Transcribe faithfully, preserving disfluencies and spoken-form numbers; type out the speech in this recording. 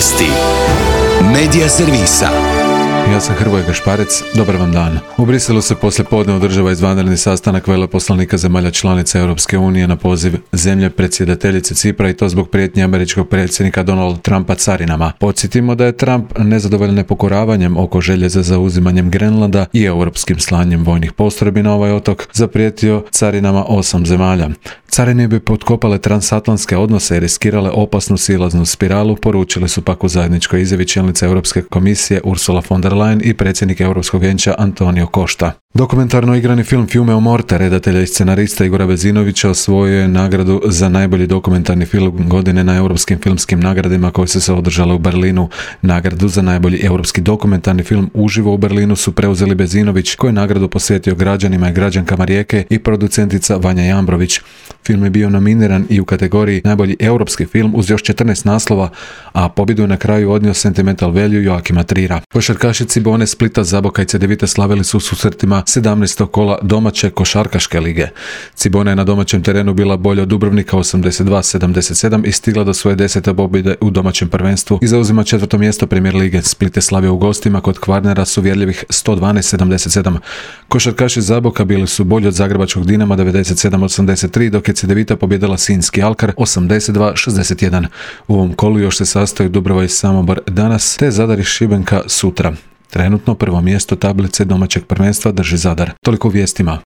Vijesti Medija servisa. Ja sam Hrvoje Gašparec, dobar vam dan. U Briselu se poslije podne održava izvanredni sastanak veleposlanika zemalja članica Europske unije na poziv zemlje predsjedateljice Cipra i to zbog prijetnje američkog predsjednika Donalda Trumpa carinama. Podsjetimo da je Trump nezadovoljan nepokoravanjem oko želje za zauzimanjem Grenlanda i europskim slanjem vojnih postrojbi na ovaj otok zaprijetio carinama osam zemalja. Carine bi potkopale transatlantske odnose i riskirale opasnu silaznu spiralu, poručili su pak u zajedničkoj izjavi čelnica Europske komisije Ursula von der Leyen i predsjednik Europskog vijeća Antonio Costa. Dokumentarno igrani film Fiume o morte redatelja i scenarista Igora Vezinovića osvojio je nagradu za najbolji dokumentarni film godine na europskim filmskim nagradima koje su se održale u Berlinu. Nagradu za najbolji europski dokumentarni film uživo u Berlinu su preuzeli Vezinović, koji je nagradu posvetio građanima i građankama Rijeke, i producentica Vanja Jambrović. Film je bio nominiran i u kategoriji najbolji europski film uz još četrnaest naslova, a pobjedu je na kraju odnio Sentimental Value Joakima Trira. Košarkaši Cibone, Splita, Zaboka i Cedevite slavili su u susretima sedamnaestog kola domaće košarkaške lige. Cibona je na domaćem terenu bila bolja od Dubrovnika osamdeset dva sedamdeset sedam i stigla do svoje desete pobjede u domaćem prvenstvu i zauzima četvrto mjesto Premier lige. Split je slavio u gostima kod Kvarnera s uvjerljivih sto dvanaest sedamdeset sedam. Košarkaši Zaboka bili su bolji od zagrebačkog Dinama devedeset sedam osamdeset tri, dok je Cedevita pobjedila Sinjski Alkar osamdeset dva šezdeset jedan. U ovom kolu još se sastaju Dubrava i Samobor danas, te Zadar i Šibenka sutra. Trenutno prvo mjesto tablice domaćeg prvenstva drži Zadar. Toliko u vijestima.